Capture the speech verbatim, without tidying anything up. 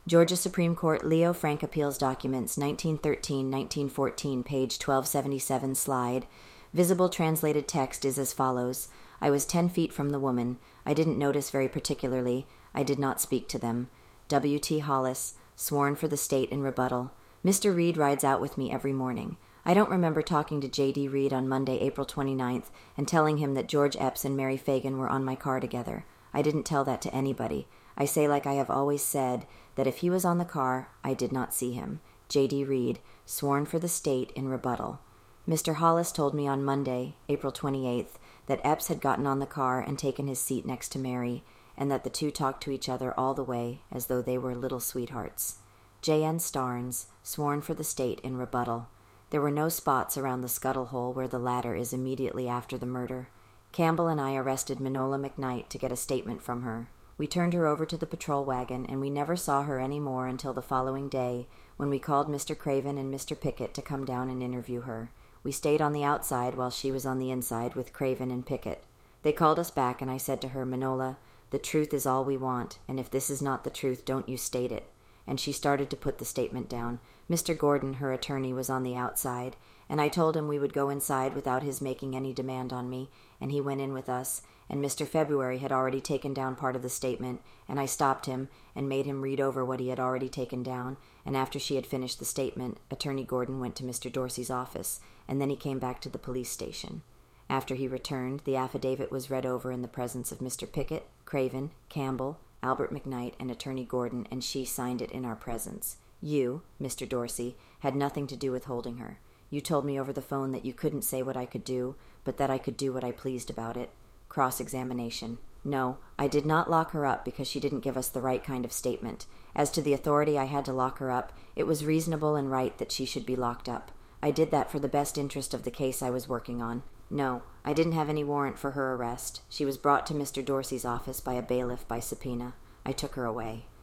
Georgia Supreme Court Leo Frank Appeals Documents, nineteen thirteen to nineteen fourteen, page twelve seventy-seven, slide. Visible translated text is as follows. I was ten feet from the woman. I didn't notice very particularly. I did not speak to them. W T Hollis, sworn for the state in rebuttal. Mister Reed rides out with me every morning. I don't remember talking to J D Reed on Monday, April twenty-ninth, and telling him that George Epps and Mary Fagan were on my car together. I didn't tell that to anybody. I say like I have always said, that if he was on the car, I did not see him. J D Reed, sworn for the state in rebuttal. Mister Hollis told me on Monday, April twenty-eighth, that Epps had gotten on the car and taken his seat next to Mary, and that the two talked to each other all the way as though they were little sweethearts. J N Starnes, sworn for the state in rebuttal. There were no spots around the scuttle hole where the ladder is immediately after the murder. Campbell and I arrested Minola McKnight to get a statement from her. We turned her over to the patrol wagon, and we never saw her any more until the following day, when we called Mister Craven and Mister Pickett to come down and interview her. We stayed on the outside while she was on the inside with Craven and Pickett. They called us back, and I said to her, Minola, the truth is all we want, and if this is not the truth, don't you state it. And she started to put the statement down. Mister Gordon, her attorney, was on the outside, and I told him we would go inside without his making any demand on me, and he went in with us, and Mister February had already taken down part of the statement, and I stopped him and made him read over what he had already taken down, and after she had finished the statement, Attorney Gordon went to Mister Dorsey's office, and then he came back to the police station. After he returned, the affidavit was read over in the presence of Mister Pickett, Craven, Campbell, Albert McKnight, and Attorney Gordon, and she signed it in our presence. You, Mister Dorsey, had nothing to do with holding her. You told me over the phone that you couldn't say what I could do, but that I could do what I pleased about it. Cross-examination. No, I did not lock her up because she didn't give us the right kind of statement. As to the authority I had to lock her up, it was reasonable and right that she should be locked up. I did that for the best interest of the case I was working on. No, I didn't have any warrant for her arrest. She was brought to Mister Dorsey's office by a bailiff by subpoena. I took her away.